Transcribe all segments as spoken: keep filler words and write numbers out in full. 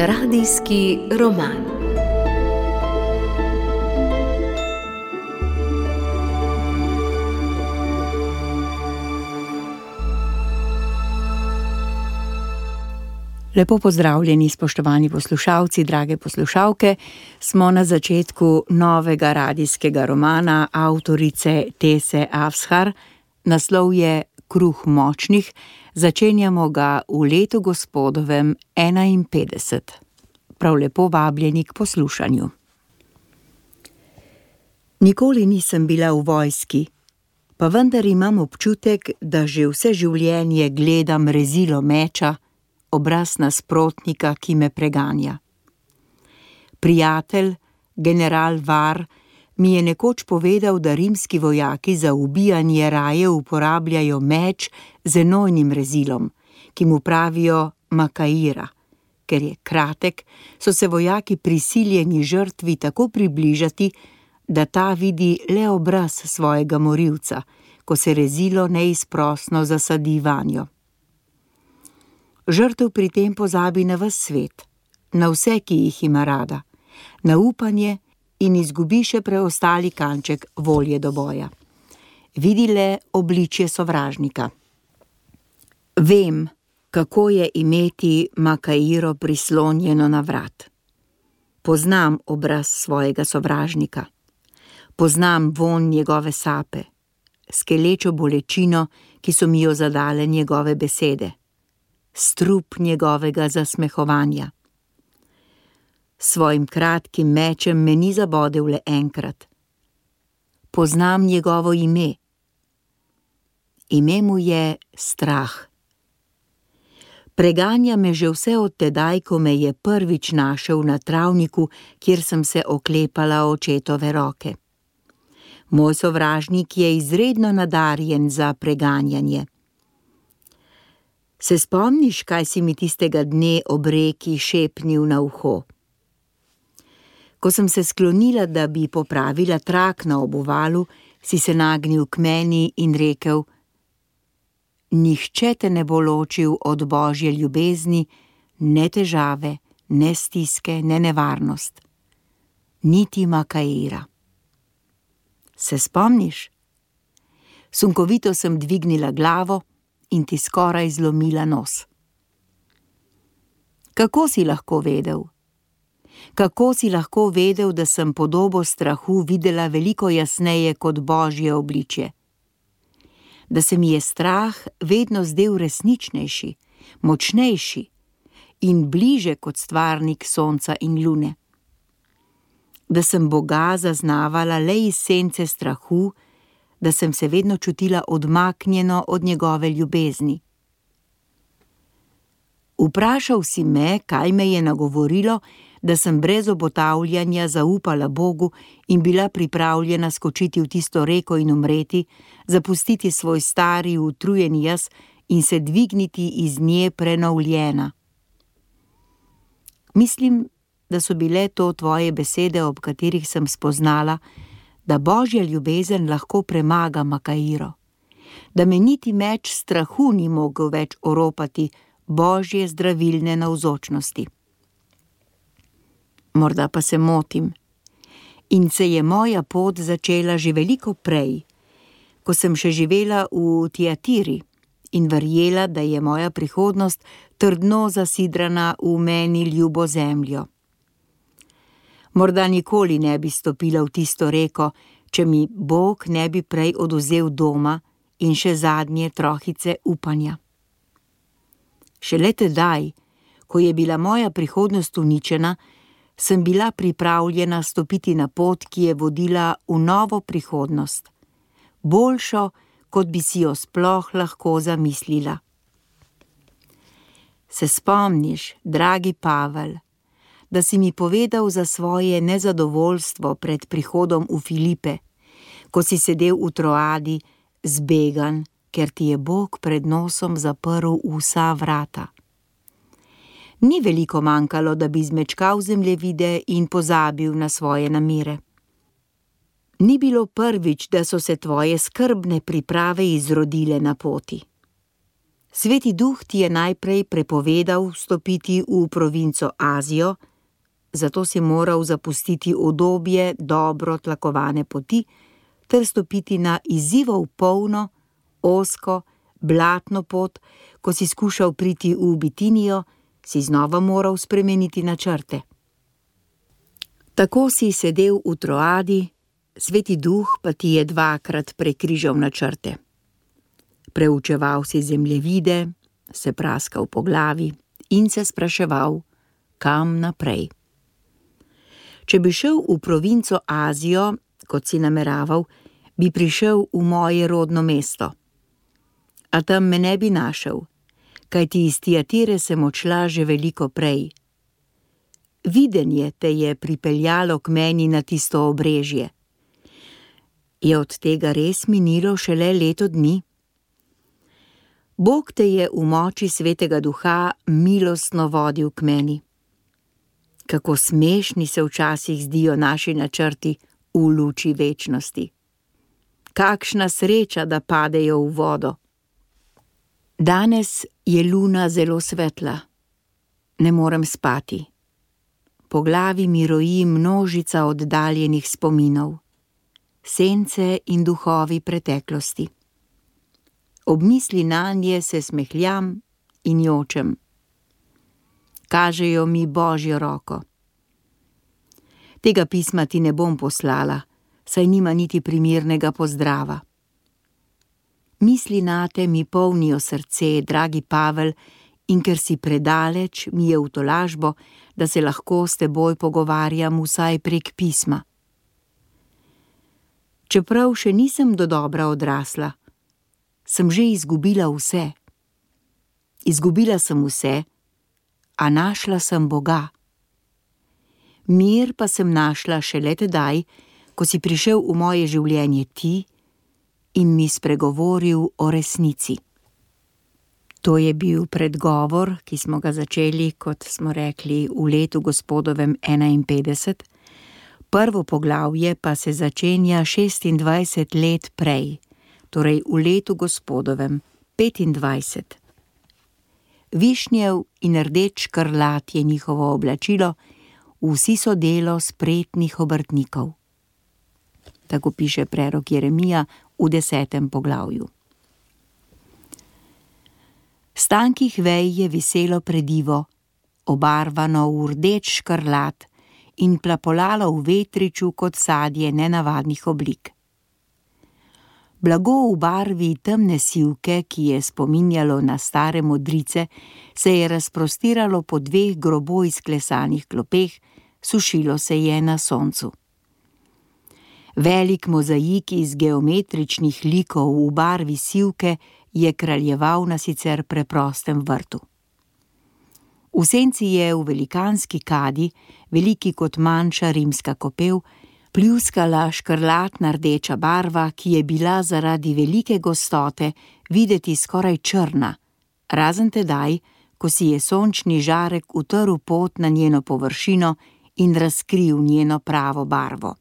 Radijski roman. Lepo pozdravljeni, spoštovani poslušalci, drage poslušalke. Smo na začetku novega radijskega romana avtorice Tese Afshar. Naslov je Kruh močnih. Začenjamo ga v letu gospodovem enainpetdeset. Prav lepo vabljeni k poslušanju. Nikoli nisem bila v vojski, pa vendar imam občutek, da že vse življenje gledam rezilo meča, obraz nasprotnika, ki me preganja. Prijatelj, general Var, mi je nekoč povedal, da rimski vojaki za ubijanje raje uporabljajo meč z enojnim rezilom, ki mu pravijo makaira. Ker je kratek, so se vojaki prisiljeni žrtvi tako približati, da ta vidi le obraz svojega morilca, ko se rezilo neizprosno zasadi vanjo. Žrtev pri tem pozabi na ves svet, na vse, ki jih ima rada, na upanje in izgubi še preostali kanček volje do boja. Vidi le obličje sovražnika. Vem, kako je imeti makairo prislonjeno na vrat. Poznam obraz svojega sovražnika. Poznam vonj njegove sape, skelečo bolečino, ki so mi jo zadale njegove besede. Strup njegovega zasmehovanja. S svojim kratkim mečem me ni zabodel le enkrat. Poznam njegovo ime. Ime mu je strah. Preganja me že vse od tedaj, ko me je prvič našel na travniku, kjer sem se oklepala očetove roke. Moj sovražnik je izredno nadarjen za preganjanje. Se spomniš, kaj si mi tistega dne ob reki šepnil na uho? Ko sem se sklonila, da bi popravila trak na obuvalu, si se nagnil k meni in rekel: Nihče te ne bo ločil od Božje ljubezni, ne težave, ne stiske, ne nevarnost. Niti makaira. Se spomniš? Sunkovito sem dvignila glavo in ti skoraj zlomila nos. Kako si lahko vedel? Kako si lahko vedel, da sem podobo strahu videla veliko jasneje kot Božje obličje? Da se mi je strah vedno zdel resničnejši, močnejši in bliže kot stvarnik sonca in lune? Da sem Boga zaznavala le iz sence strahu, da sem se vedno čutila odmaknjeno od njegove ljubezni. Vprašal si me, kaj me je nagovorilo, da sem brez obotavljanja zaupala Bogu in bila pripravljena skočiti v tisto reko in umreti, zapustiti svoj stari, utrujen jaz in se dvigniti iz nje prenovljena. Mislim, da so bile to tvoje besede, ob katerih sem spoznala, da Božja ljubezen lahko premaga makairo, da me niti meč strahu ni mogel več oropati Božje zdravilne navzočnosti. Morda pa se motim. In se je moja pot začela že veliko prej, ko sem še živela v Tiatiri in verjela, da je moja prihodnost trdno zasidrana v meni ljubo zemljo. Morda nikoli ne bi stopila v tisto reko, če mi Bog ne bi prej odvzel doma in še zadnje trohice upanja. Šele tedaj, ko je bila moja prihodnost uničena, sem bila pripravljena stopiti na pot, ki je vodila v novo prihodnost, boljšo, kot bi si jo sploh lahko zamislila. Se spomniš, dragi Pavel, da si mi povedal za svoje nezadovoljstvo pred prihodom v Filipe, ko si sedel v Troadi, zbegan, ker ti je Bog pred nosom zaprl vsa vrata. Ni veliko manjkalo, da bi zmečkal zemljevide in pozabil na svoje namere. Ni bilo prvič, da so se tvoje skrbne priprave izrodile na poti. Sveti duh ti je najprej prepovedal vstopiti v provinco Azijo, zato si moral zapustiti udobje dobro tlakovane poti ter stopiti na izzivov polno, ozko, blatno pot. Ko si skušal priti v Bitinijo, si znova moral spremeniti načrte. Tako si sedel v Troadi, Sveti duh pa ti je dvakrat prekrižal načrte. Preučeval si zemljevide, se praskal po glavi in se spraševal, kam naprej. Če bi šel v provinco Azijo, kot si nameraval, bi prišel v moje rodno mesto. A tam me ne bi našel, kajti iz Tiatire sem odšla že veliko prej. Videnje te je pripeljalo k meni na tisto obrežje. Je od tega res minilo šele leto dni? Bog te je v moči Svetega Duha milostno vodil k meni. Kako smešni se včasih zdijo naši načrti v luči večnosti. Kakšna sreča, da padejo v vodo. Danes je luna zelo svetla. Ne morem spati. Po glavi mi roji množica oddaljenih spominov, sence in duhovi preteklosti. Ob misli nanje se smehljam in jočem. Kažejo mi Božjo roko. Tega pisma ti ne bom poslala, saj nima niti primernega pozdrava. Misli nate mi polnijo srce, dragi Pavel, in ker si predaleč, mi je v tolažbo, da se lahko s teboj pogovarjam vsaj prek pisma. Čeprav še nisem dodobra odrasla, sem že izgubila vse. Izgubila sem vse, a našla sem Boga. Mir pa sem našla šele tedaj, ko si prišel v moje življenje ti in mi spregovoril o resnici. To je bil predgovor, ki smo ga začeli, kot smo rekli, v letu gospodovem enainpetdeset, prvo poglavje pa se začenja šestindvajset let prej, torej v letu gospodovem petindvajset. Višnjev in rdeč škrlat je njihovo oblačilo, vsi so delo spretnih obrtnikov. Tako piše prerok Jeremija v desetem poglavju. S tankih vej je viselo predivo, obarvano v rdeč škrlat in plapolalo v vetriču kot sadje nenavadnih oblik. Blago v barvi temne sivke, ki je spominjalo na stare modrice, se je razprostiralo po dveh grobo izklesanih klopeh, sušilo se je na soncu. Velik mozaik iz geometričnih likov v barvi sivke je kraljeval na sicer preprostem vrtu. V senci je v velikanski kadi, veliki kot manjša rimska kopel, pljuskala škrlatna rdeča barva, ki je bila zaradi velike gostote videti skoraj črna, razen tedaj, ko si je sončni žarek utrl pot na njeno površino in razkril njeno pravo barvo.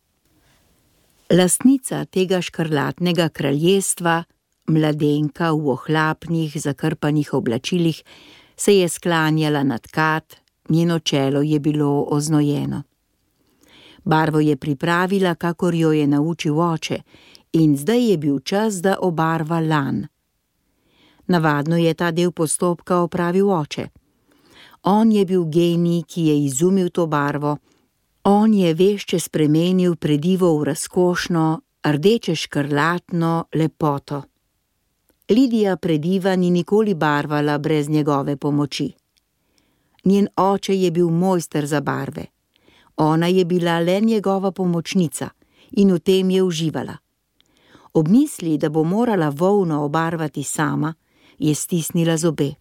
Lastnica tega škrlatnega kraljestva, mladenka v ohlapnih, zakrpanih oblačilih, se je sklanjala nad kad, njeno čelo je bilo oznojeno. Barvo je pripravila, kakor jo je naučil oče, in zdaj je bil čas, da obarva lan. Navadno je ta del postopka opravil oče. On je bil genij, ki je izumil to barvo. On je vešče spremenil predivo v razkošno, rdeče škrlatno lepoto. Lidija prediva ni nikoli barvala brez njegove pomoči. Njen oče je bil mojster za barve. Ona je bila le njegova pomočnica in v tem je uživala. Ob misli, da bo morala volno obarvati sama, je stisnila zobe.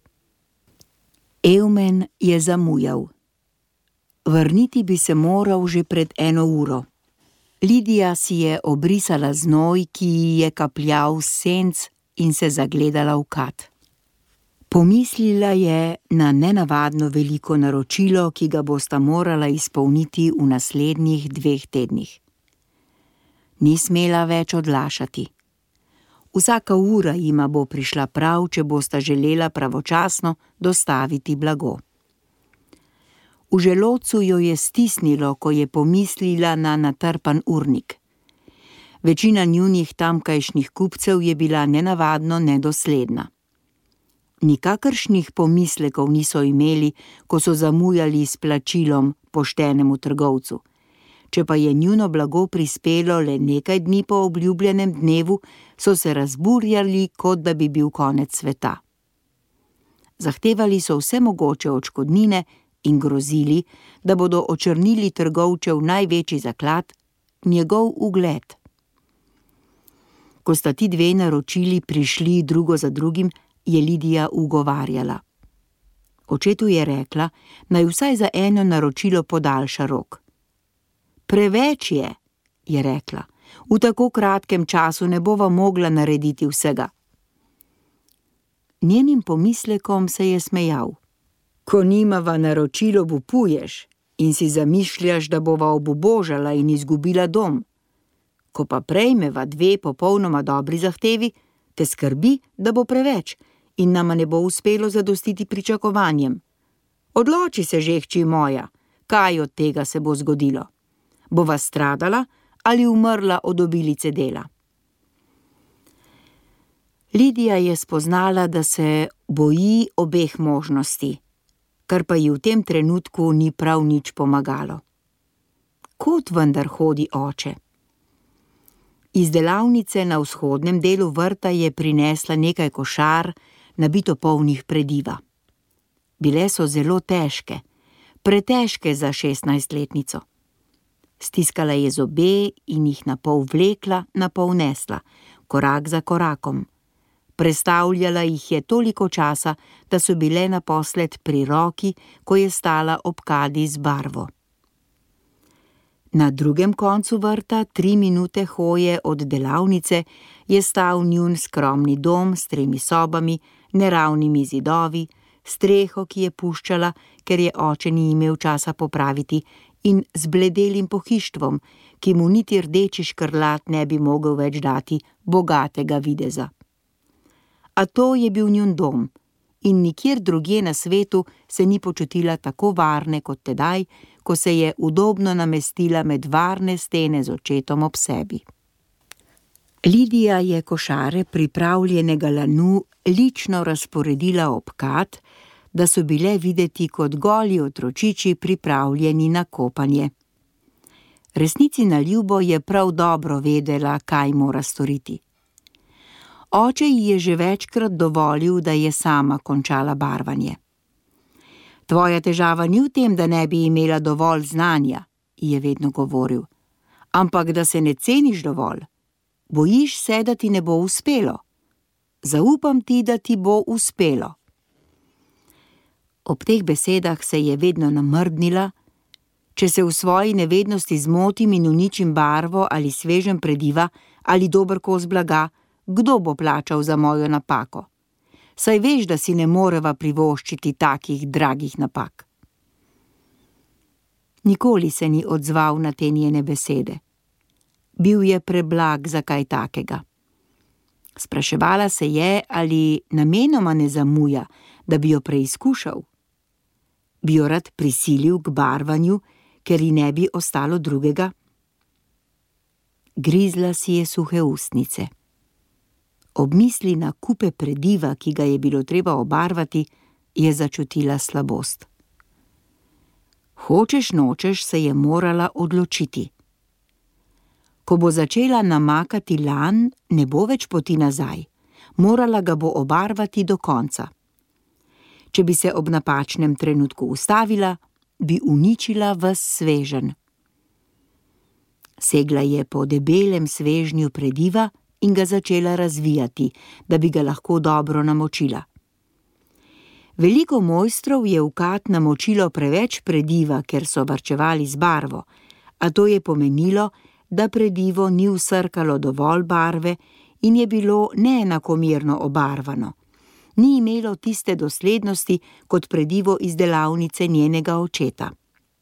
Evmen je zamujal. Vrniti bi se moral že pred eno uro. Lidija si je obrisala znoj, ki ji je kapljal s senc, in se zagledala v kad. Pomislila je na nenavadno veliko naročilo, ki ga bosta morala izpolniti v naslednjih dveh tednih. Ni smela več odlašati. Vsaka ura jima bo prišla prav, če bosta želela pravočasno dostaviti blago. V želodcu jo je stisnilo, ko je pomislila na natrpan urnik. Večina njunih tamkajšnjih kupcev je bila nenavadno nedosledna. Nikakršnih pomislekov niso imeli, ko so zamujali s plačilom poštenemu trgovcu. Če pa je njuno blago prispelo le nekaj dni po obljubljenem dnevu, so se razburjali, kot da bi bil konec sveta. Zahtevali so vse mogoče odškodnine in grozili, da bodo očrnili trgovčev največji zaklad, njegov ugled. Ko sta ti dve naročili prišli drugo za drugim, je Lidija ugovarjala. Očetu je rekla, naj vsaj za eno naročilo podaljša rok. Preveč je, je rekla, v tako kratkem času ne bova mogla narediti vsega. Njenim pomislekom se je smejal. Ko nimava naročilo, bupuješ in si zamišljaš, da bova obubožala in izgubila dom. Ko pa prejmeva dve popolnoma dobri zahtevi, te skrbi, da bo preveč in nama ne bo uspelo zadostiti pričakovanjem. Odloči se že, hči moja, kaj od tega se bo zgodilo. Bova stradala ali umrla od obilice dela. Lidija je spoznala, da se boji obeh možnosti, kar pa ji v tem trenutku ni prav nič pomagalo. Kod vendar hodi oče? Iz delavnice na vzhodnem delu vrta je prinesla nekaj košar, nabito polnih prediva. Bile so zelo težke, pretežke za šestnajstletnico. Stiskala je zobe in jih napol vlekla, napol nesla, korak za korakom. Prestavljala jih je toliko časa, da so bile naposled pri roki, ko je stala ob kadi z barvo. Na drugem koncu vrta, tri minute hoje od delavnice, je stal njun skromni dom s tremi sobami, neravnimi zidovi, streho, ki je puščala, ker je oče ni imel časa popraviti, in z bledelim pohištvom, ki mu niti rdeči škrlat ne bi mogel več dati bogatega videza. A to je bil njun dom in nikjer drugje na svetu se ni počutila tako varne kot tedaj, ko se je udobno namestila med varne stene z očetom ob sebi. Lidija je košare pripravljenega lanu lično razporedila ob kad, da so bile videti kot goli otročiči pripravljeni na kopanje. Resnici na ljubo je prav dobro vedela, kaj mora storiti. Oče ji je že večkrat dovolil, da je sama končala barvanje. Tvoja težava ni v tem, da ne bi imela dovolj znanja, je vedno govoril, ampak da se ne ceniš dovolj. Bojiš se, da ti ne bo uspelo. Zaupam ti, da ti bo uspelo. Ob teh besedah se je vedno namrdnila, če se v svoji nevednosti zmotim in uničim barvo ali svežem prediva ali dober kos blaga, kdo bo plačal za mojo napako? Saj veš, da si ne moreva privoščiti takih dragih napak. Nikoli se ni odzval na te njene besede. Bil je preblag za kaj takega. Spraševala se je, ali namenoma ne zamuja, da bi jo preizkušal. Bi jo rad prisilil k barvanju, ker ji ne bi ostalo drugega? Grizla si je suhe ustnice. Ob misli na kupe prediva, ki ga je bilo treba obarvati, je začutila slabost. Hočeš nočeš se je morala odločiti. Ko bo začela namakati lan, ne bo več poti nazaj. Morala ga bo obarvati do konca. Če bi se ob napačnem trenutku ustavila, bi uničila ves sveženj. Segla je po debelem svežnju prediva in ga začela razvijati, da bi ga lahko dobro namočila. Veliko mojstrov je v kad namočilo preveč prediva, ker so varčevali z barvo, a to je pomenilo, da predivo ni vsrkalo dovolj barve in je bilo neenakomerno obarvano. Ni imelo tiste doslednosti kot predivo iz delavnice njenega očeta.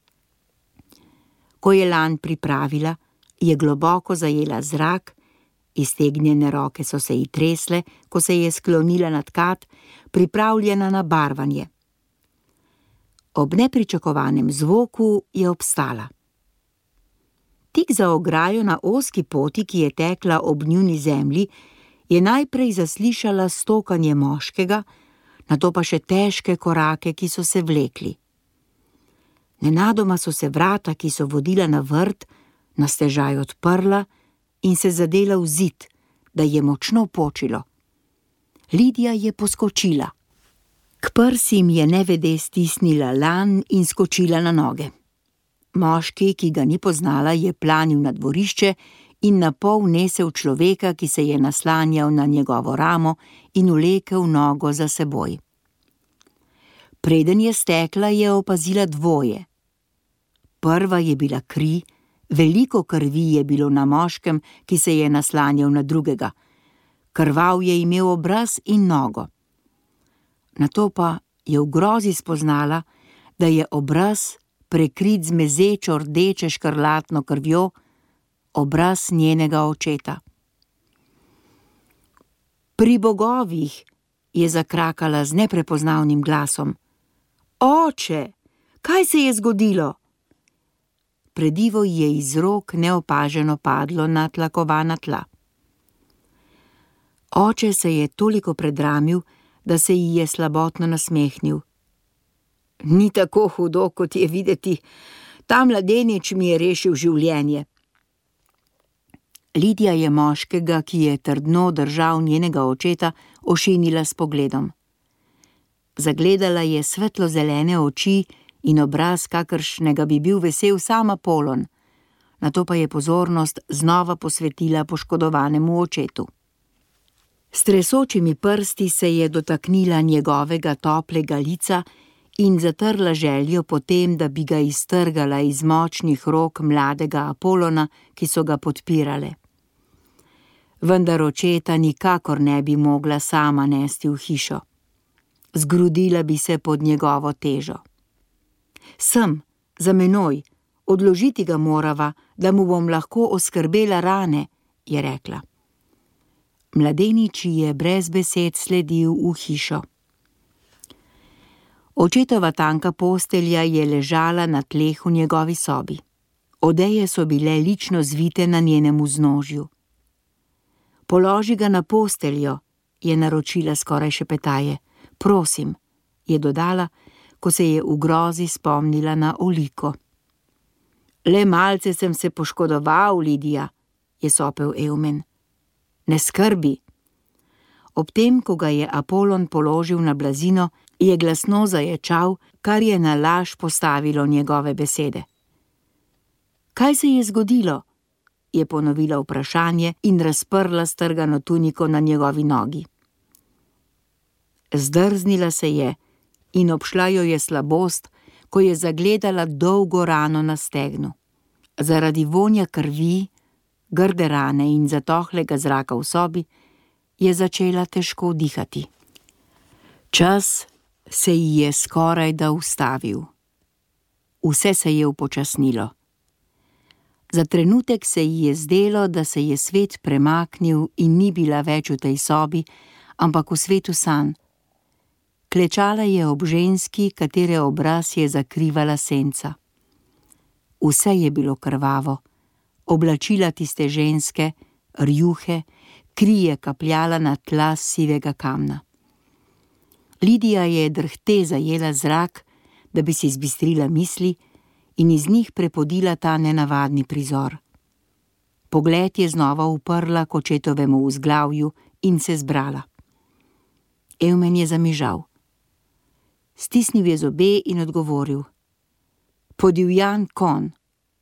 Ko je lan pripravila, je globoko zajela zrak Iztegnjene roke so se ji tresle, ko se je sklonila nad kat, pripravljena na barvanje. Ob nepričakovanem zvoku je obstala. Tik za ograjo na ozki poti, ki je tekla ob njuni zemlji, je najprej zaslišala stokanje moškega, nato pa še težke korake, ki so se vlekli. Nenadoma so se vrata, ki so vodila na vrt, na stežaj odprla in se zadela v zid, da je močno počilo. Lidija je poskočila. K prsim je nevede stisnila lan in skočila na noge. Moški, ki ga ni poznala, je planil na dvorišče in napol nesel človeka, ki se je naslanjal na njegovo ramo in vlekel nogo za seboj. Preden je stekla, je opazila dvoje. Prva je bila kri, veliko krvi je bilo na moškem, ki se je naslanjal na drugega. Krvav je imel obraz in nogo. Nato pa je v grozi spoznala, da je obraz prekrit z mezečo rdeče škrlatno krvjo, obraz njenega očeta. Pri bogovih, je zakrakala z neprepoznavnim glasom. Oče, kaj se je zgodilo? Predivo je iz rok neopaženo padlo na tlakovana tla. Oče se je toliko predramil, da se ji je slabotno nasmehnil. Ni tako hudo, kot je videti. Ta mladenič mi je rešil življenje. Lidija je moškega, ki je trdno držal njenega očeta, ošinila s pogledom. Zagledala je svetlo-zelene oči in obraz, kakršnega bi bil vesel sam Apolon, nato pa je pozornost znova posvetila poškodovanemu očetu. S tresočimi prsti se je dotaknila njegovega toplega lica in zatrla željo potem, da bi ga iztrgala iz močnih rok mladega Apolona, ki so ga podpirale. Vendar očeta nikakor ne bi mogla sama nesti v hišo. Zgrudila bi se pod njegovo težo. Sem, za menoj, odložiti ga morava, da mu bom lahko oskrbela rane, je rekla. Mladenič je brez besed sledil v hišo. Očetova tanka postelja je ležala na tleh v njegovi sobi. Odeje so bile lično zvite na njenem vznožju. Položi ga na posteljo, je naročila skoraj šepetaje. Prosim, je dodala, ko se je v grozi spomnila na Oliko. Le malce sem se poškodoval, Lidija, je sopel Eumen. Ne skrbi. Ob tem, ko ga je Apolon položil na blazino, je glasno zaječal, kar je na laž postavilo njegove besede. Kaj se je zgodilo? Je ponovila vprašanje in razprla strgano tuniko na njegovi nogi. Zdrznila se je in obšla jo je slabost, ko je zagledala dolgo rano na stegnu. Zaradi vonja krvi, grde rane in zatohlega zraka v sobi, je začela težko dihati. Čas se ji je skoraj da ustavil. Vse se je upočasnilo. Za trenutek se ji je zdelo, da se je svet premaknil in ni bila več v tej sobi, ampak v svetu sanj. Klečala je ob ženski, katere obraz je zakrivala senca. Vse je bilo krvavo, oblačila tiste ženske, rjuhe, kri je kapljala na tla sivega kamna. Lidija je drhte zajela zrak, da bi si zbistrila misli in iz njih prepodila ta nenavadni prizor. Pogled je znova uprla k očetovemu vzglavju in se zbrala. Eumen je zamižal. Stisnil je zobe in odgovoril. Podivjan konj.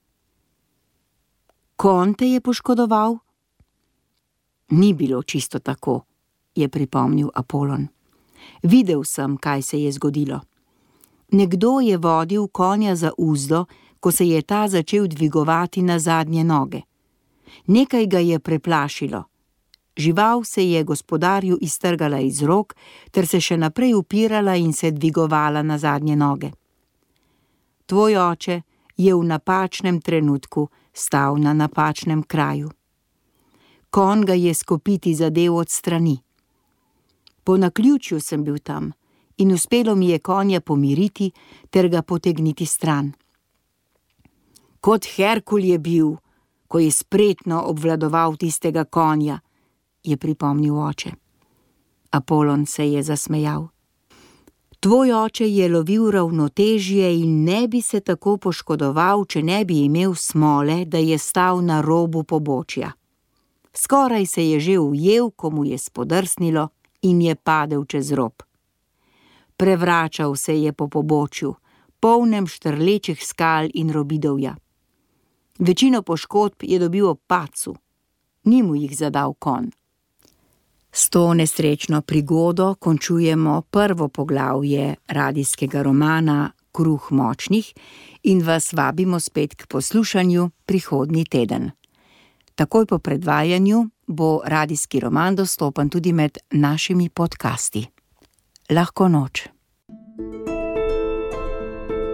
Konj te je poškodoval? Ni bilo čisto tako, je pripomnil Apolon. Videl sem, kaj se je zgodilo. Nekdo je vodil konja za uzdo, ko se je ta začel dvigovati na zadnje noge. Nekaj ga je preplašilo. Žival se je gospodarju iztrgala iz rok, ter se še naprej upirala in se dvigovala na zadnje noge. Tvoj oče je v napačnem trenutku stal na napačnem kraju. Konj ga je skopiti zadev od strani. Po naključju sem bil tam in uspelo mi je konja pomiriti ter ga potegniti stran. Kot Herkul je bil, ko je spretno obvladoval tistega konja, je pripomnil oče. Apolon se je zasmejal. Tvoj oče je lovil ravnotežje in ne bi se tako poškodoval, če ne bi imel smole, da je stal na robu pobočja. Skoraj se je že ujel, ko mu je spodrsnilo in je padel čez rob. Prevračal se je po pobočju, polnem štrlečih skal in robidovja. Večino poškodb je dobil ob padcu, ni mu jih zadal konj. S to nesrečno prigodo končujemo prvo poglavje radijskega romana Kruh močnih in vas vabimo spet k poslušanju prihodnji teden. Takoj po predvajanju bo radijski roman dostopen tudi med našimi podcasti. Lahko noč.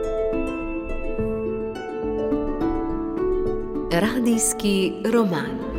Radijski roman.